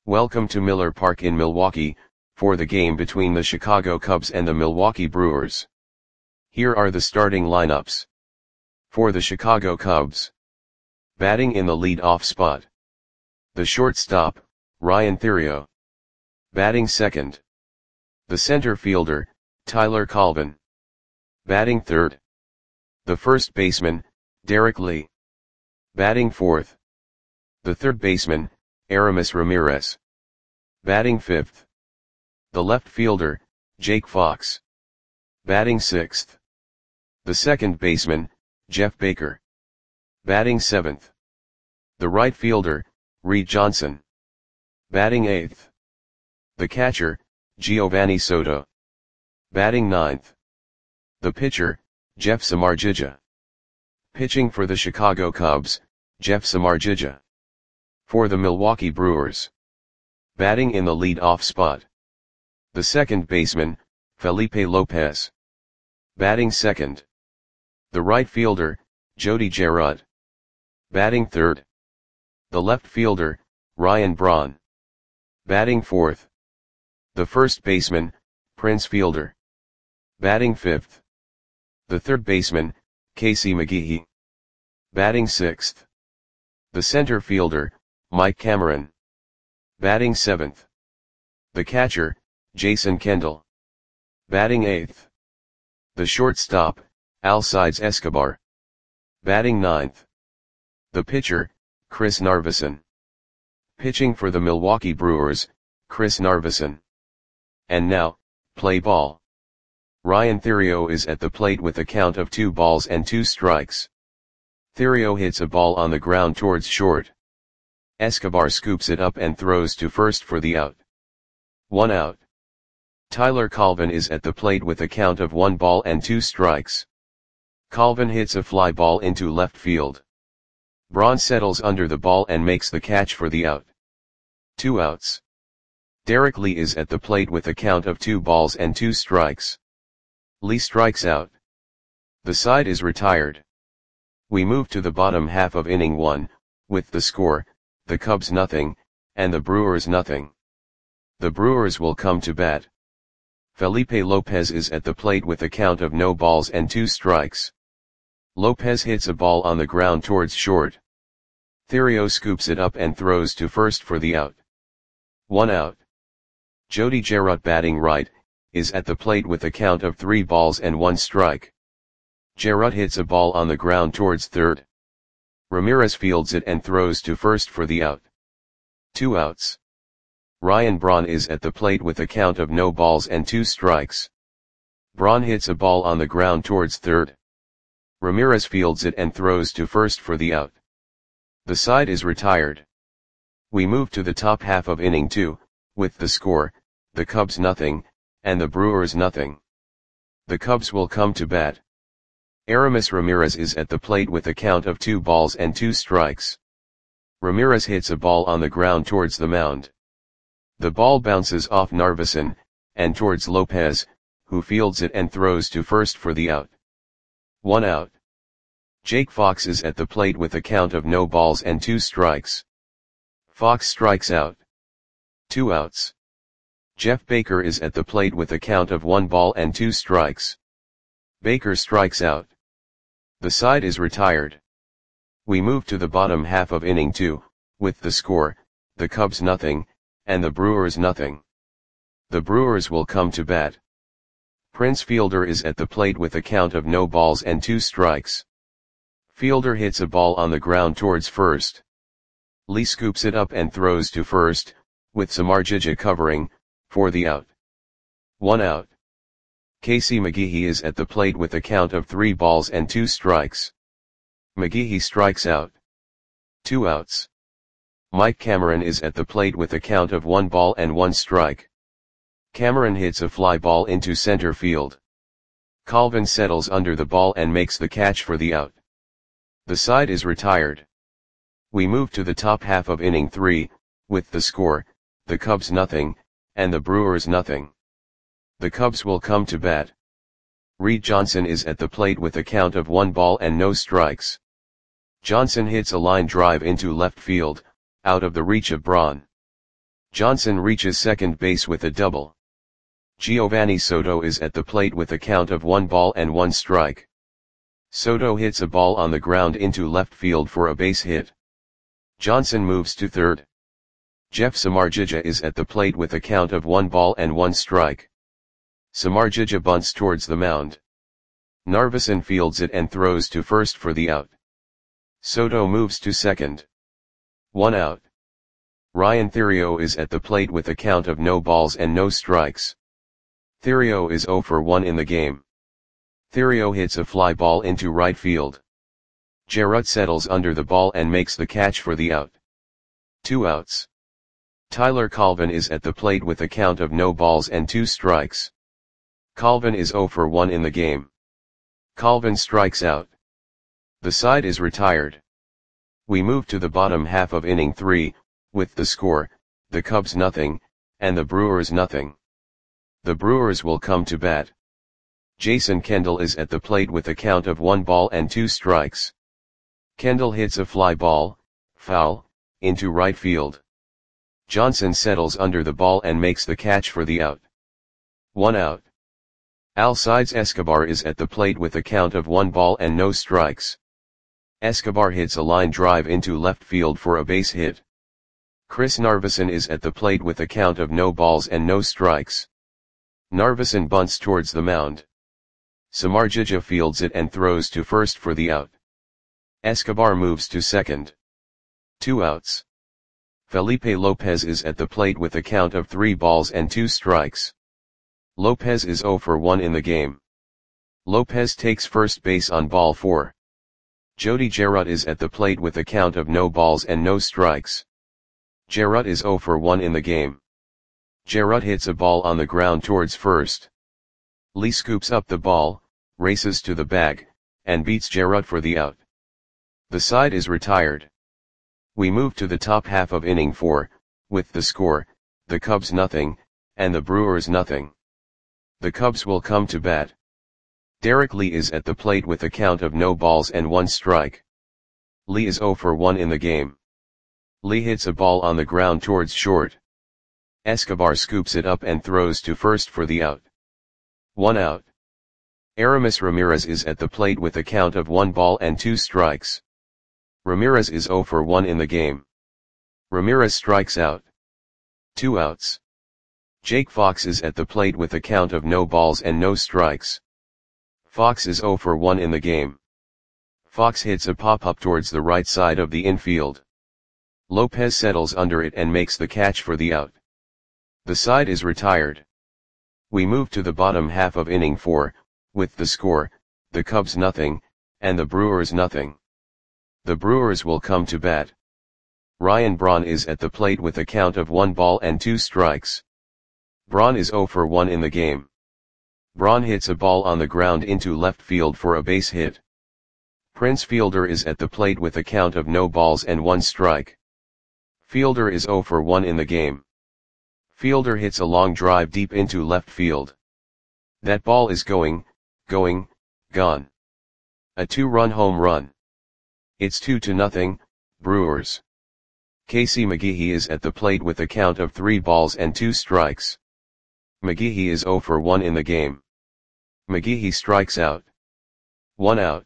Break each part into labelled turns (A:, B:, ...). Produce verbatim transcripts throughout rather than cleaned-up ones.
A: Welcome to Miller Park in Milwaukee, for the game between the Chicago Cubs and the Milwaukee Brewers. Here are the starting lineups. For the Chicago Cubs. Batting in the lead-off spot. The shortstop, Ryan Theriot. Batting second. The center fielder, Tyler Colvin. Batting third. The first baseman, Derek Lee. Batting fourth. The third baseman, Aramis Ramirez. Batting fifth. The left fielder, Jake Fox. Batting sixth. The second baseman, Jeff Baker. Batting seventh. The right fielder, Reed Johnson. Batting eighth. The catcher, Giovanni Soto. Batting ninth. The pitcher, Jeff Samardzija. Pitching for the Chicago Cubs, Jeff Samardzija. For the Milwaukee Brewers. Batting in the lead-off spot. The second baseman, Felipe Lopez. Batting second. The right fielder, Jody Gerard. Batting third. The left fielder, Ryan Braun. Batting fourth. The first baseman, Prince Fielder. Batting fifth. The third baseman, Casey McGehee. Batting sixth. The center fielder, Mike Cameron. Batting seventh. The catcher, Jason Kendall. Batting eighth. The shortstop, Alcides Escobar. Batting ninth. The pitcher, Chris Narveson. Pitching for the Milwaukee Brewers, Chris Narveson. And now, play ball. Ryan Theriot is at the plate with a count of two balls and two strikes. Theriot hits a ball on the ground towards short. Escobar scoops it up and throws to first for the out. One out. Tyler Colvin is at the plate with a count of one ball and two strikes. Colvin hits a fly ball into left field. Braun settles under the ball and makes the catch for the out. Two outs. Derek Lee is at the plate with a count of two balls and two strikes. Lee strikes out. The side is retired. We move to the bottom half of inning one, with the score, the Cubs nothing, and the Brewers nothing. The Brewers will come to bat. Felipe Lopez is at the plate with a count of no balls and two strikes. Lopez hits a ball on the ground towards short. Theriot scoops it up and throws to first for the out. One out. Jody Gerard, batting right, is at the plate with a count of three balls and one strike. Gerard hits a ball on the ground towards third. Ramirez fields it and throws to first for the out. Two outs. Ryan Braun is at the plate with a count of no balls and two strikes. Braun hits a ball on the ground towards third. Ramirez fields it and throws to first for the out. The side is retired. We move to the top half of inning two, with the score, the Cubs nothing, and the Brewers nothing. The Cubs will come to bat. Aramis Ramirez is at the plate with a count of two balls and two strikes. Ramirez hits a ball on the ground towards the mound. The ball bounces off Narveson, and towards Lopez, who fields it and throws to first for the out. One out. Jake Fox is at the plate with a count of no balls and two strikes. Fox strikes out. Two outs. Jeff Baker is at the plate with a count of one ball and two strikes. Baker strikes out. The side is retired. We move to the bottom half of inning two, with the score, the Cubs nothing, and the Brewers nothing. The Brewers will come to bat. Prince Fielder is at the plate with a count of no balls and two strikes. Fielder hits a ball on the ground towards first. Lee scoops it up and throws to first, with Samardzija covering, for the out. One out. Casey McGehee is at the plate with a count of three balls and two strikes. McGehee strikes out. Two outs. Mike Cameron is at the plate with a count of one ball and one strike. Cameron hits a fly ball into center field. Colvin settles under the ball and makes the catch for the out. The side is retired. We move to the top half of inning three, with the score, the Cubs nothing, and the Brewers nothing. The Cubs will come to bat. Reed Johnson is at the plate with a count of one ball and no strikes. Johnson hits a line drive into left field, out of the reach of Braun. Johnson reaches second base with a double. Giovanni Soto is at the plate with a count of one ball and one strike. Soto hits a ball on the ground into left field for a base hit. Johnson moves to third. Jeff Samardzija is at the plate with a count of one ball and one strike. Samardzija bunts towards the mound. Narveson fields it and throws to first for the out. Soto moves to second. One out. Ryan Theriot is at the plate with a count of no balls and no strikes. Theriot is zero for one in the game. Theriot hits a fly ball into right field. Jarrett settles under the ball and makes the catch for the out. Two outs. Tyler Colvin is at the plate with a count of no balls and two strikes. Colvin is zero for one in the game. Colvin strikes out. The side is retired. We move to the bottom half of inning three, with the score, the Cubs nothing, and the Brewers nothing. The Brewers will come to bat. Jason Kendall is at the plate with a count of one ball and two strikes. Kendall hits a fly ball, foul, into right field. Johnson settles under the ball and makes the catch for the out. One out. Alcides Escobar is at the plate with a count of one ball and no strikes. Escobar hits a line drive into left field for a base hit. Chris Narveson is at the plate with a count of no balls and no strikes. Narveson bunts towards the mound. Samardzija fields it and throws to first for the out. Escobar moves to second. Two outs. Felipe Lopez is at the plate with a count of three balls and two strikes. Lopez is zero for one in the game. Lopez takes first base on ball four. Jody Jarrett is at the plate with a count of no balls and no strikes. Jarrett is zero for one in the game. Jarrett hits a ball on the ground towards first. Lee scoops up the ball, races to the bag, and beats Jarrett for the out. The side is retired. We move to the top half of inning four, with the score, the Cubs nothing, and the Brewers nothing. The Cubs will come to bat. Derek Lee is at the plate with a count of no balls and one strike. Lee is zero for one in the game. Lee hits a ball on the ground towards short. Escobar scoops it up and throws to first for the out. One out. Aramis Ramirez is at the plate with a count of one ball and two strikes. Ramirez is zero for one in the game. Ramirez strikes out. Two outs. Jake Fox is at the plate with a count of no balls and no strikes. Fox is zero for one in the game. Fox hits a pop-up towards the right side of the infield. Lopez settles under it and makes the catch for the out. The side is retired. We move to the bottom half of inning four, with the score, the Cubs nothing, and the Brewers nothing. The Brewers will come to bat. Ryan Braun is at the plate with a count of one ball and two strikes. Braun is zero for one in the game. Braun hits a ball on the ground into left field for a base hit. Prince Fielder is at the plate with a count of no balls and one strike. Fielder is zero for one in the game. Fielder hits a long drive deep into left field. That ball is going, going, gone. A two-run home run. It's two to nothing, Brewers. Casey McGehee is at the plate with a count of three balls and two strikes. McGehee is zero for one in the game. McGehee strikes out. One out.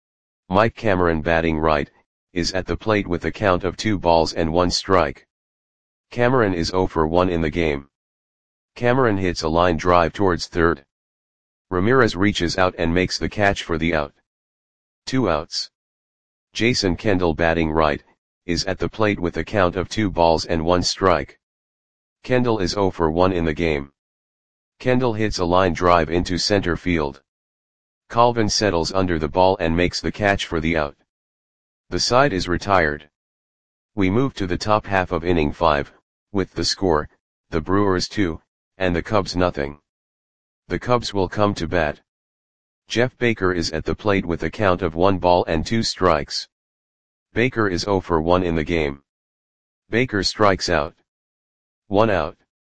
A: Mike Cameron, batting right, is at the plate with a count of two balls and one strike. Cameron is zero for one in the game. Cameron hits a line drive towards third. Ramirez reaches out and makes the catch for the out. Two outs. Jason Kendall, batting right, is at the plate with a count of two balls and one strike. Kendall is zero for one in the game. Kendall hits a line drive into center field. Colvin settles under the ball and makes the catch for the out. The side is retired. We move to the top half of inning five, with the score, the Brewers two, and the Cubs nothing. The Cubs will come to bat. Jeff Baker is at the plate with a count of one ball and two strikes. Baker is zero for one in the game. Baker strikes out. One out.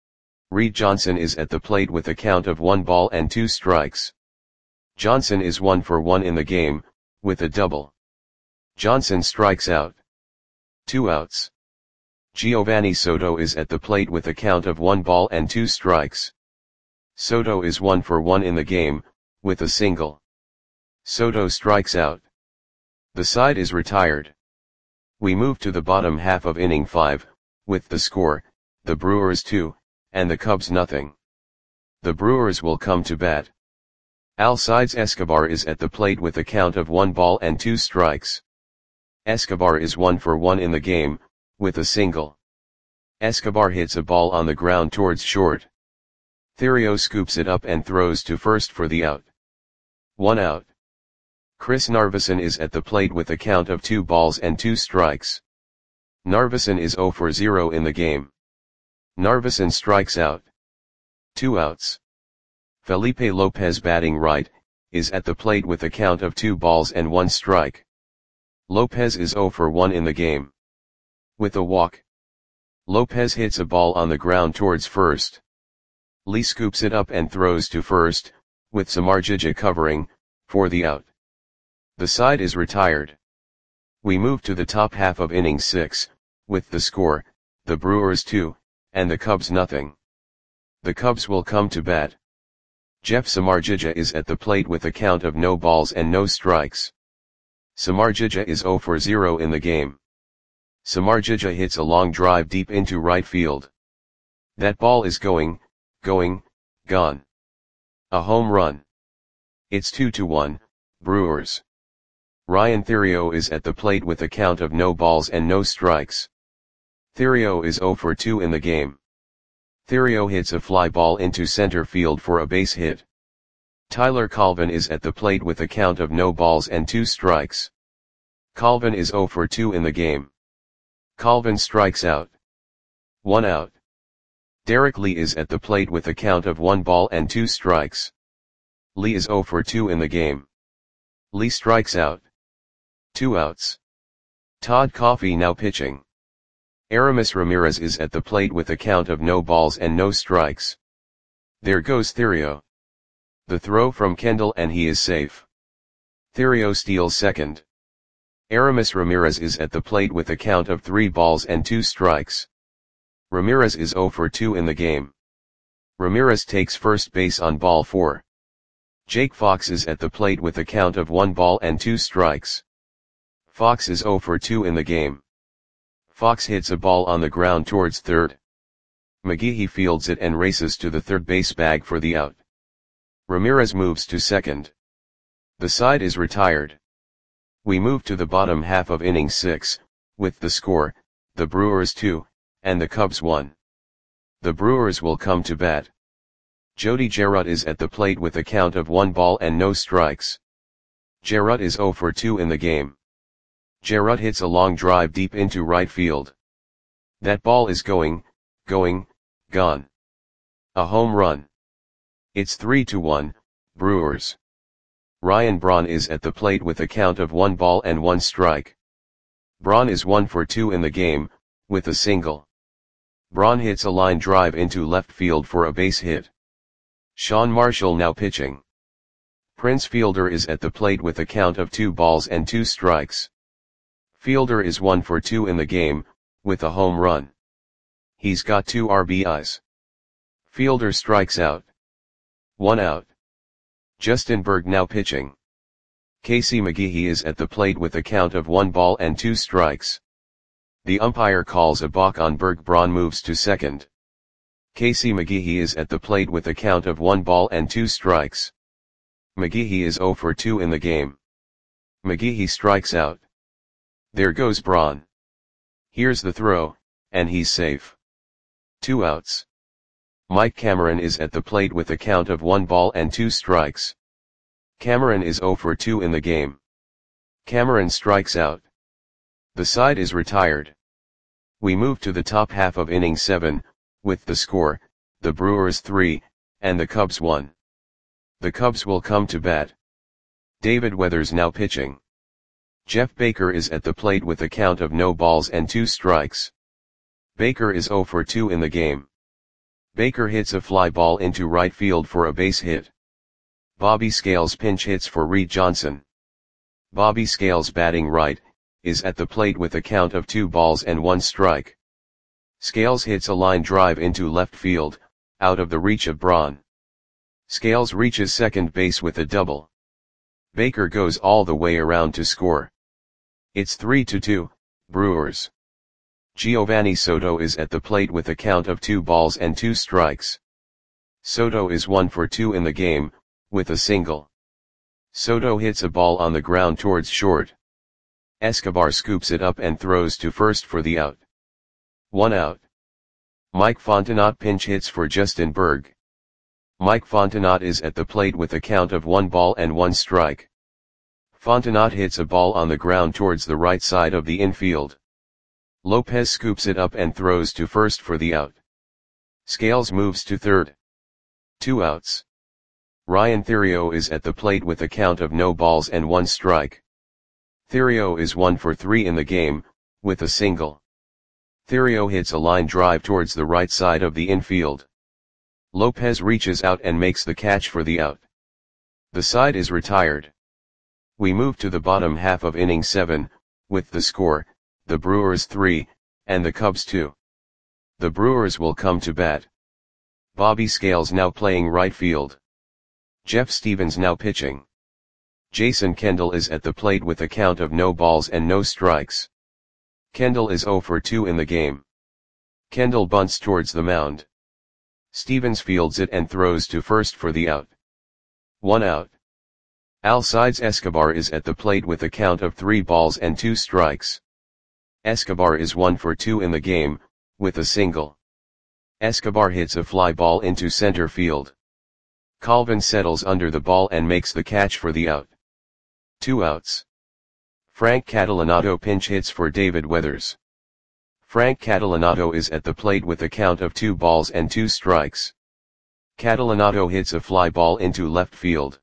A: Reed Johnson is at the plate with a count of one ball and two strikes. Johnson is one for one in the game, with a double. Johnson strikes out. Two outs. Giovanni Soto is at the plate with a count of one ball and two strikes. Soto is one for one in the game, with a single. Soto strikes out. The side is retired. We move to the bottom half of inning five, with the score, the Brewers two, and the Cubs nothing. The Brewers will come to bat. Alcides Escobar is at the plate with a count of one ball and two strikes. Escobar is one for one in the game, with a single. Escobar hits a ball on the ground towards short. Thairo scoops it up and throws to first for the out. One out. Chris Narveson is at the plate with a count of two balls and two strikes. Narveson is zero for zero in the game. Narveson strikes out. Two outs. Felipe Lopez, batting right, is at the plate with a count of two balls and one strike. Lopez is zero for one in the game. With a walk. Lopez hits a ball on the ground towards first. Lee scoops it up and throws to first, with Samardzija covering, for the out. The side is retired. We move to the top half of inning six, with the score, the Brewers two, and the Cubs nothing. The Cubs will come to bat. Jeff Samardzija is at the plate with a count of no balls and no strikes. Samardzija is zero for zero in the game. Samardzija hits a long drive deep into right field. That ball is going, going, gone. A home run. It's two to one, Brewers. Ryan Thairo is at the plate with a count of no balls and no strikes. Thairo is zero for two in the game. Thairo hits a fly ball into center field for a base hit. Tyler Colvin is at the plate with a count of no balls and two strikes. Colvin is zero for two in the game. Colvin strikes out. One out. Derek Lee is at the plate with a count of one ball and two strikes. Lee is zero for two in the game. Lee strikes out. Two outs. Todd Coffey now pitching. Aramis Ramirez is at the plate with a count of no balls and no strikes. There goes Thairo. The throw from Kendall and he is safe. Thairo steals second. Aramis Ramirez is at the plate with a count of three balls and two strikes. Ramirez is zero for two in the game. Ramirez takes first base on ball four. Jake Fox is at the plate with a count of one ball and two strikes. Fox is zero for two in the game. Fox hits a ball on the ground towards third. McGehee fields it and races to the third base bag for the out. Ramirez moves to second. The side is retired. We move to the bottom half of inning six, with the score, the Brewers two, and the Cubs one. The Brewers will come to bat. Jody Gerut is at the plate with a count of one ball and no strikes. Gerut is zero for two in the game. Gerut hits a long drive deep into right field. That ball is going, going, gone. A home run. It's three to one, Brewers. Ryan Braun is at the plate with a count of one ball and one strike. Braun is one for two in the game, with a single. Braun hits a line drive into left field for a base hit. Sean Marshall now pitching. Prince Fielder is at the plate with a count of two balls and two strikes. Fielder is one for two in the game, with a home run. He's got two R B Is. Fielder strikes out. One out. Justin Berg now pitching. Casey McGehee is at the plate with a count of one ball and two strikes. The umpire calls a balk on Berg. Braun moves to second. Casey McGehee is at the plate with a count of one ball and two strikes. McGehee is zero for two in the game. McGehee strikes out. There goes Braun. Here's the throw, and he's safe. Two outs. Mike Cameron is at the plate with a count of one ball and two strikes. Cameron is zero for two in the game. Cameron strikes out. The side is retired. We move to the top half of inning seven, with the score, the Brewers three, and the Cubs one. The Cubs will come to bat. David Weathers now pitching. Jeff Baker is at the plate with a count of no balls and two strikes. Baker is zero for two in the game. Baker hits a fly ball into right field for a base hit. Bobby Scales pinch hits for Reed Johnson. Bobby Scales, batting right, is at the plate with a count of two balls and one strike. Scales hits a line drive into left field, out of the reach of Braun. Scales reaches second base with a double. Baker goes all the way around to score. It's three to two, Brewers. Giovanni Soto is at the plate with a count of two balls and two strikes. Soto is one for two in the game, with a single. Soto hits a ball on the ground towards short. Escobar scoops it up and throws to first for the out. One out. Mike Fontenot pinch hits for Justin Berg. Mike Fontenot is at the plate with a count of one ball and one strike. Fontenot hits a ball on the ground towards the right side of the infield. Lopez scoops it up and throws to first for the out. Scales moves to third. Two outs. Ryan Theriot is at the plate with a count of no balls and one strike. Theriot is one for three in the game, with a single. Theriot hits a line drive towards the right side of the infield. Lopez reaches out and makes the catch for the out. The side is retired. We move to the bottom half of inning seven, with the score, the Brewers three, and the Cubs two. The Brewers will come to bat. Bobby Scales now playing right field. Jeff Stevens now pitching. Jason Kendall is at the plate with a count of no balls and no strikes. Kendall is zero for two in the game. Kendall bunts towards the mound. Stevens fields it and throws to first for the out. One out. Alcides Escobar is at the plate with a count of three balls and two strikes. Escobar is one for two in the game, with a single. Escobar hits a fly ball into center field. Colvin settles under the ball and makes the catch for the out. Two outs. Frank Catalanato pinch hits for David Weathers. Frank Catalanato is at the plate with a count of two balls and two strikes. Catalanato hits a fly ball into left field.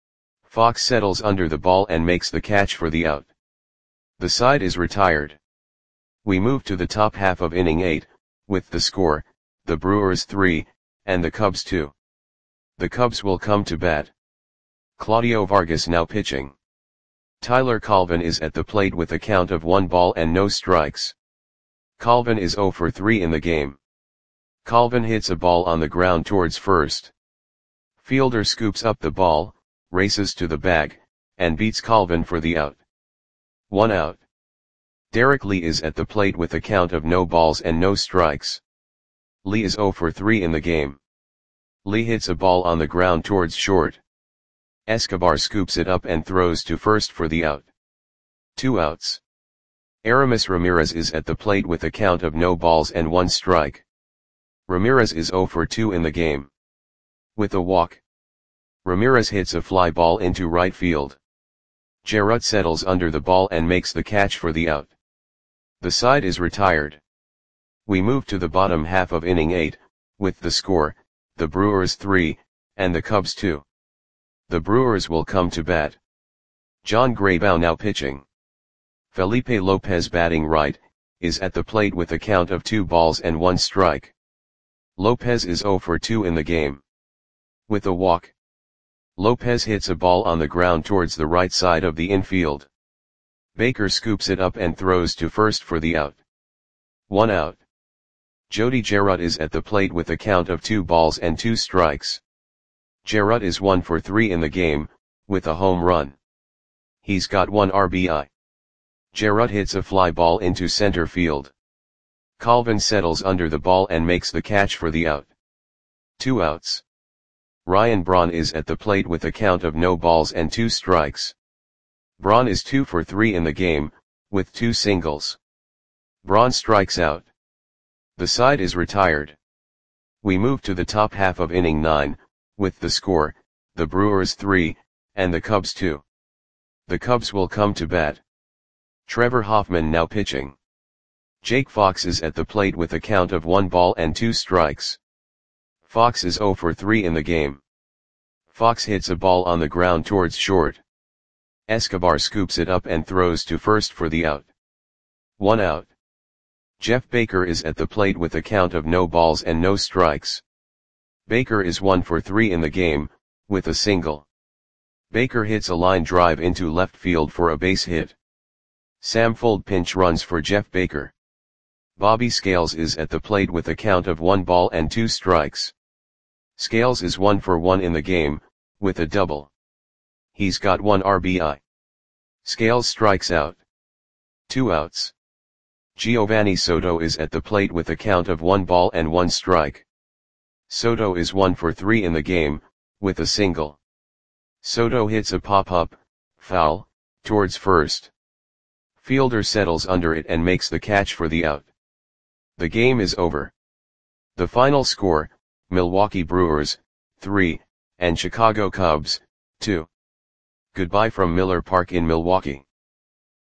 A: Fox settles under the ball and makes the catch for the out. The side is retired. We move to the top half of inning eight, with the score, the Brewers three, and the Cubs two. The Cubs will come to bat. Claudio Vargas now pitching. Tyler Colvin is at the plate with a count of one ball and no strikes. Colvin is zero for three in the game. Colvin hits a ball on the ground towards first. Fielder scoops up the ball, races to the bag, and beats Colvin for the out. One out. Derek Lee is at the plate with a count of no balls and no strikes. Lee is zero for three in the game. Lee hits a ball on the ground towards short. Escobar scoops it up and throws to first for the out. Two outs. Aramis Ramirez is at the plate with a count of no balls and one strike. Ramirez is zero for two in the game. With a walk. Ramirez hits a fly ball into right field. Jarrett settles under the ball and makes the catch for the out. The side is retired. We move to the bottom half of inning eight, with the score, the Brewers three, and the Cubs two. The Brewers will come to bat. John Graybow now pitching. Felipe Lopez batting right, is at the plate with a count of two balls and one strike. Lopez is zero for two in the game. With a walk. Lopez hits a ball on the ground towards the right side of the infield. Baker scoops it up and throws to first for the out. One out. Jody Jarrett is at the plate with a count of two balls and two strikes. Jarrett is one for three in the game, with a home run. He's got one R B I. Jarrett hits a fly ball into center field. Colvin settles under the ball and makes the catch for the out. Two outs. Ryan Braun is at the plate with a count of no balls and two strikes. Braun is two for three in the game, with two singles. Braun strikes out. The side is retired. We move to the top half of inning nine, with the score, the Brewers three, and the Cubs two. The Cubs will come to bat. Trevor Hoffman now pitching. Jake Fox is at the plate with a count of one ball and two strikes. Fox is zero for three in the game. Fox hits a ball on the ground towards short. Escobar scoops it up and throws to first for the out. One out. Jeff Baker is at the plate with a count of no balls and no strikes. Baker is one for three in the game, with a single. Baker hits a line drive into left field for a base hit. Sam Fuld pinch runs for Jeff Baker. Bobby Scales is at the plate with a count of one ball and two strikes. Scales is one for one in the game, with a double. He's got one R B I. Scales strikes out. Two outs. Giovanni Soto is at the plate with a count of one ball and one strike. Soto is one for three in the game, with a single. Soto hits a pop-up, foul, towards first. Fielder settles under it and makes the catch for the out. The game is over. The final score, Milwaukee Brewers, three, and Chicago Cubs, two. Goodbye from Miller Park in Milwaukee.